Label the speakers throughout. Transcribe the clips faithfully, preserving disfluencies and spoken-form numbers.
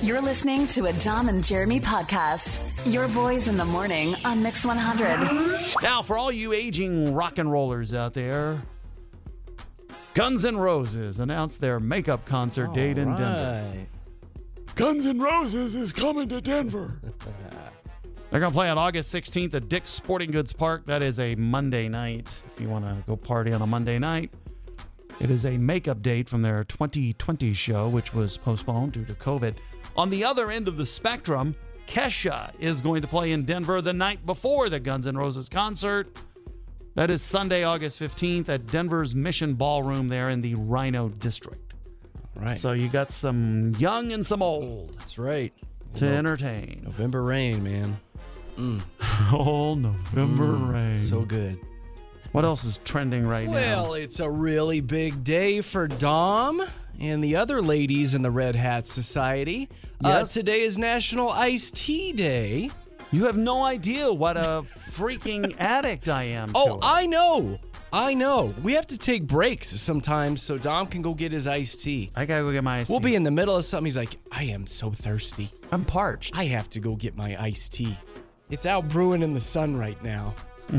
Speaker 1: You're listening to a Dom and Jeremy podcast. Your boys in the morning on Mix one hundred.
Speaker 2: Now, for all you aging rock and rollers out there, Guns N' Roses announced their makeup concert
Speaker 3: all
Speaker 2: date in
Speaker 3: right.
Speaker 2: Denver. Guns N' Roses is coming to Denver. They're going to play on August sixteenth at Dick's Sporting Goods Park. That is a Monday night. If you want to go party on a Monday night. It is a makeup date from their twenty twenty show, which was postponed due to COVID. On the other end of the spectrum, Kesha is going to play in Denver the night before the Guns N' Roses concert. That is Sunday, August fifteenth at Denver's Mission Ballroom there in the Rhino District.
Speaker 3: All right.
Speaker 2: So you got some young and some old
Speaker 3: That's right.
Speaker 2: to
Speaker 3: Well,
Speaker 2: entertain.
Speaker 3: November rain, man. Mm.
Speaker 2: Oh, November
Speaker 3: Mm,
Speaker 2: rain.
Speaker 3: So good.
Speaker 2: What else is trending right
Speaker 3: Well,
Speaker 2: now?
Speaker 3: it's a really big day for Dom and the other ladies in the Red Hat Society. Uh,
Speaker 2: Yes.
Speaker 3: today is National Iced Tea Day.
Speaker 2: You have no idea what a freaking addict I am to
Speaker 3: Oh,
Speaker 2: it.
Speaker 3: I know. I know. We have to take breaks sometimes so Dom can go get his iced tea.
Speaker 2: I gotta go get my iced
Speaker 3: We'll
Speaker 2: tea.
Speaker 3: be in the middle of something. He's like, I am so thirsty.
Speaker 2: I'm parched.
Speaker 3: I have to go get my iced tea. It's out brewing in the sun right now.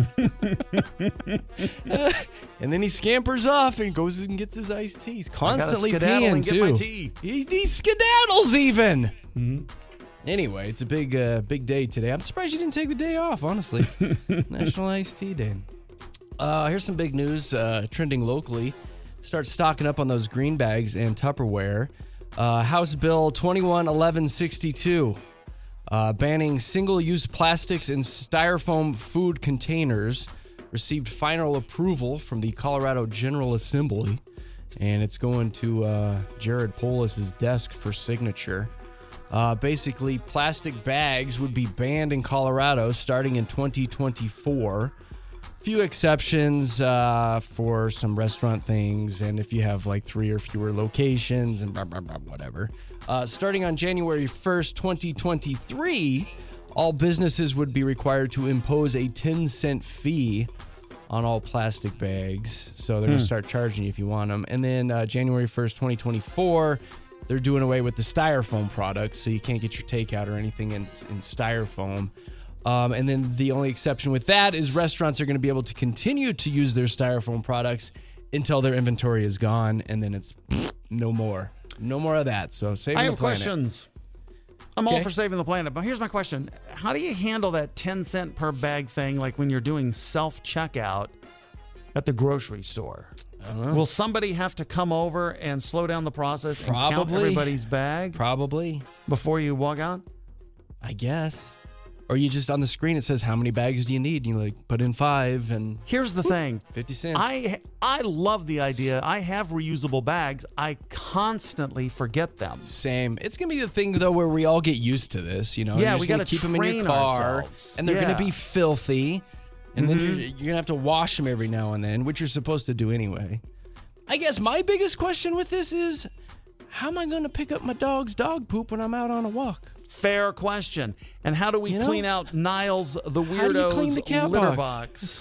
Speaker 3: And then he scampers off and goes and gets his iced tea. He's constantly
Speaker 2: I gotta skedaddle
Speaker 3: peeing
Speaker 2: and get
Speaker 3: too.
Speaker 2: my tea.
Speaker 3: He, he skedaddles even.
Speaker 2: Mm-hmm.
Speaker 3: Anyway, it's a big, uh, big day today. I'm surprised you didn't take the day off. Honestly, National Iced Tea Day. Uh, here's some big news uh, trending locally. Start stocking up on those green bags and Tupperware. Uh, House Bill twenty-one eleven sixty-two. Uh, banning single-use plastics and styrofoam food containers received final approval from the Colorado General Assembly, and it's going to uh, Jared Polis's desk for signature. Uh, basically, plastic bags would be banned in Colorado starting in twenty twenty-four. Few exceptions uh, for some restaurant things, and if you have like three or fewer locations and blah, blah, blah, whatever. Uh, starting on January first, twenty twenty-three, all businesses would be required to impose a ten cent fee on all plastic bags. So they're going to start charging you if you want them. And then uh, January first, twenty twenty-four, they're doing away with the styrofoam products, so you can't get your takeout or anything in, in styrofoam. Um, and then the only exception with that is restaurants are going to be able to continue to use their styrofoam products until their inventory is gone, and then it's no more. No more of that. So saving
Speaker 2: I
Speaker 3: the
Speaker 2: have
Speaker 3: planet.
Speaker 2: questions. I'm all
Speaker 3: Okay.
Speaker 2: for saving the planet, but here's my question. How do you handle that ten cent per bag thing like when you're doing self-checkout at the grocery store?
Speaker 3: I don't know.
Speaker 2: Will somebody have to come over and slow down the process and count
Speaker 3: Probably.
Speaker 2: everybody's bag
Speaker 3: Probably.
Speaker 2: before you walk out?
Speaker 3: I guess. Or you just on the screen, it says, how many bags do you need? And you like put in five and
Speaker 2: Here's the thing.
Speaker 3: fifty cents.
Speaker 2: I I love the idea. I have reusable bags. I constantly forget them.
Speaker 3: Same. It's going to be the thing, though, where we all get used to this, you know?
Speaker 2: Yeah,
Speaker 3: You're
Speaker 2: we
Speaker 3: just gonna
Speaker 2: gotta
Speaker 3: keep them in your
Speaker 2: train
Speaker 3: car,
Speaker 2: ourselves.
Speaker 3: and they're going
Speaker 2: Yeah.
Speaker 3: to be filthy, and then you're, you're going to have to wash them every now and then, which you're supposed to do anyway. I guess my biggest question with this is, how am I going to pick up my dog's dog poop when I'm out on a walk?
Speaker 2: Fair question. And how do we
Speaker 3: You know?
Speaker 2: clean out Niles the
Speaker 3: do you clean
Speaker 2: weirdo's
Speaker 3: the cat
Speaker 2: litter
Speaker 3: box?
Speaker 2: box?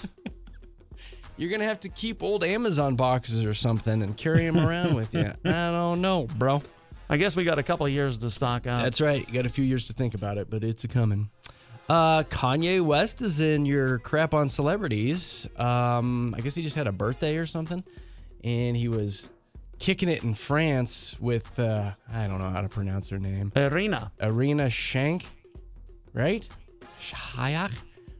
Speaker 3: You're going to have to keep old Amazon boxes or something and carry them around with you. I don't know, bro.
Speaker 2: I guess we got a couple of years to stock up.
Speaker 3: That's right. You got a few years to think about it, but it's a coming. Uh, Kanye West is in your crap on celebrities. Um, I guess he just had a birthday or something, and he was kicking it in France with, uh, I don't know how to pronounce her name.
Speaker 2: Irina.
Speaker 3: Irina Shank, right? Shayak?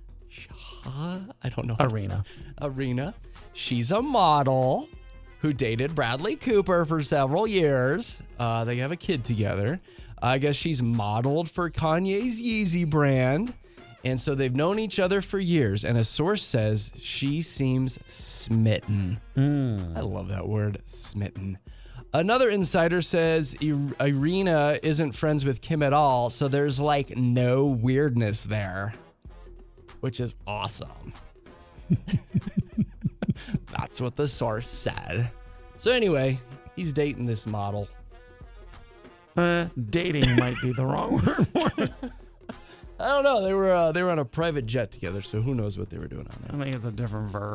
Speaker 3: Shah? I don't know. how to
Speaker 2: Irina.
Speaker 3: say- Irina. She's a model who dated Bradley Cooper for several years. Uh, they have a kid together. I guess she's modeled for Kanye's Yeezy brand. And so they've known each other for years. And a source says she seems smitten. I love that word, smitten. Another insider says I- Irina isn't friends with Kim at all. So there's like no weirdness there, which is awesome. That's what the source said. So anyway, he's dating this model.
Speaker 2: Uh, dating might be the wrong word for it.
Speaker 3: I don't know. They were uh, they were on a private jet together, so who knows what they were doing on
Speaker 2: I think it's a different verb.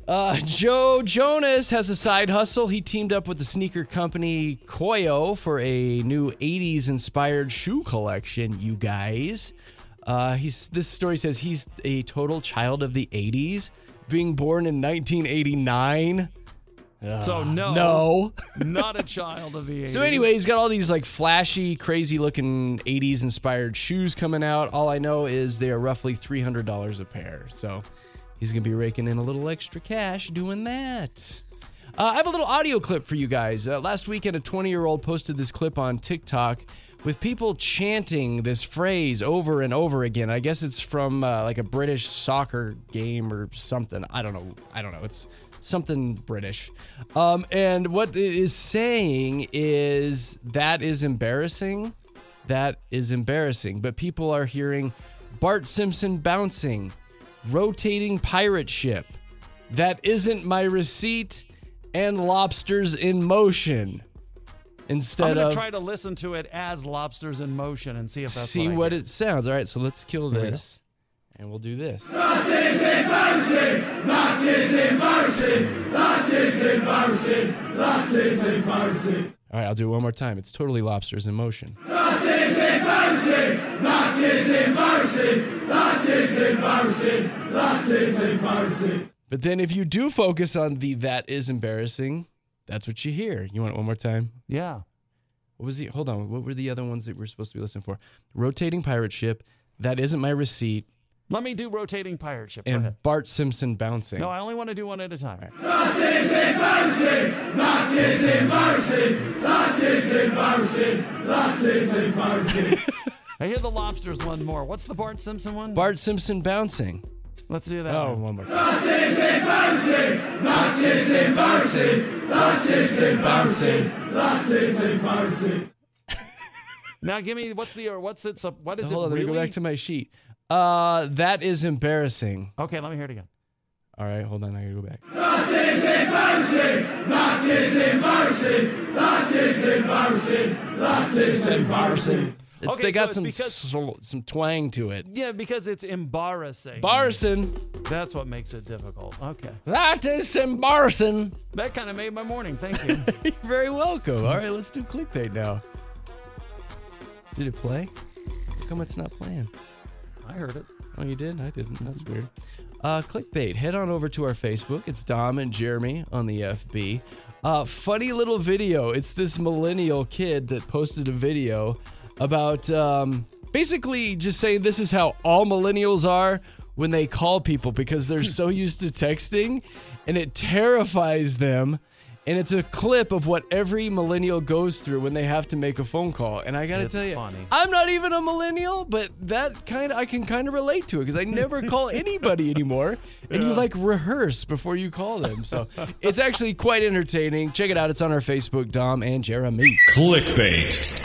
Speaker 3: Uh, Joe Jonas has a side hustle. He teamed up with the sneaker company Koyo for a new eighties-inspired shoe collection, you guys. Uh, he's this story says he's a total child of the eighties, being born in nineteen eighty-nine. Uh,
Speaker 2: So no,
Speaker 3: no.
Speaker 2: not a child of the eighties.
Speaker 3: So anyway, he's got all these like flashy, crazy-looking eighties-inspired shoes coming out. All I know is they are roughly three hundred dollars a pair. So he's going to be raking in a little extra cash doing that. Uh, I have a little audio clip for you guys. Uh, last weekend, a twenty-year-old posted this clip on TikTok with people chanting this phrase over and over again. I guess it's from uh, like a British soccer game or something. I don't know. I don't know. It's something British. Um, and what it is saying is that is embarrassing. That is embarrassing. But people are hearing Bart Simpson bouncing, rotating pirate ship, that isn't my receipt, and lobsters in motion. Instead
Speaker 2: I'm gonna
Speaker 3: of
Speaker 2: try to listen to it as lobsters in motion and see if that's
Speaker 3: see
Speaker 2: what, I
Speaker 3: what
Speaker 2: get.
Speaker 3: it sounds. All right, so let's kill
Speaker 2: Here we
Speaker 3: this, and we'll do this.
Speaker 4: That is embarrassing! That is embarrassing! That is embarrassing! That is embarrassing!
Speaker 3: All right, I'll do it one more time. It's totally lobsters in motion.
Speaker 4: That is embarrassing! That is embarrassing! That is embarrassing! That is embarrassing!
Speaker 3: But then if you do focus on the that is embarrassing, that's what you hear. You want it one more time?
Speaker 2: Yeah.
Speaker 3: What was the, hold on, what were the other ones that we're supposed to be listening for? Rotating pirate ship, that isn't my receipt,
Speaker 2: Let me do rotating pirate ship. Go
Speaker 3: and
Speaker 2: ahead.
Speaker 3: Bart Simpson bouncing.
Speaker 2: No, I only want to do one at a time.
Speaker 4: That is embarrassing! That is embarrassing! That is embarrassing! That is embarrassing!
Speaker 2: I hear the lobsters one more. What's the Bart Simpson one?
Speaker 3: Bart Simpson bouncing.
Speaker 2: Let's do that.
Speaker 3: Oh,
Speaker 2: one.
Speaker 3: one more time.
Speaker 4: That is embarrassing! That is embarrassing! That is embarrassing! That is embarrassing!
Speaker 2: Now give me what's the or what's it? So what is
Speaker 3: Hold
Speaker 2: it
Speaker 3: on, let
Speaker 2: really?
Speaker 3: me go back to my sheet. Uh, that is embarrassing.
Speaker 2: Okay, let me hear it again.
Speaker 3: All right, hold on, I gotta go back.
Speaker 4: That is embarrassing! That is embarrassing! That is embarrassing! That is embarrassing!
Speaker 3: It's,
Speaker 2: Okay,
Speaker 3: they got
Speaker 2: so
Speaker 3: some
Speaker 2: it's because-
Speaker 3: sol- some twang to it.
Speaker 2: Yeah, because it's embarrassing.
Speaker 3: Embarrassing.
Speaker 2: That's what makes it difficult. Okay.
Speaker 3: That is embarrassing.
Speaker 2: That kind of made my morning. Thank you.
Speaker 3: You're very welcome. All right, let's do clickbait now. Did it play? How come it's not playing?
Speaker 2: I heard it.
Speaker 3: Oh, you did? I didn't. That's weird. Uh, clickbait. Head on over to our Facebook. It's Dom and Jeremy on the F B. Uh, funny little video. It's this millennial kid that posted a video about um, basically just saying this is how all millennials are when they call people because they're so used to texting and it terrifies them. And it's a clip of what every millennial goes through when they have to make a phone call. And I gotta
Speaker 2: It's
Speaker 3: tell you,
Speaker 2: funny.
Speaker 3: I'm not even a millennial, but that kind of I can kind of relate to it because I never call anybody anymore. And you like rehearse before you call them. So it's actually quite entertaining. Check it out. It's on our Facebook, Dom and Jeremy.
Speaker 5: Clickbait.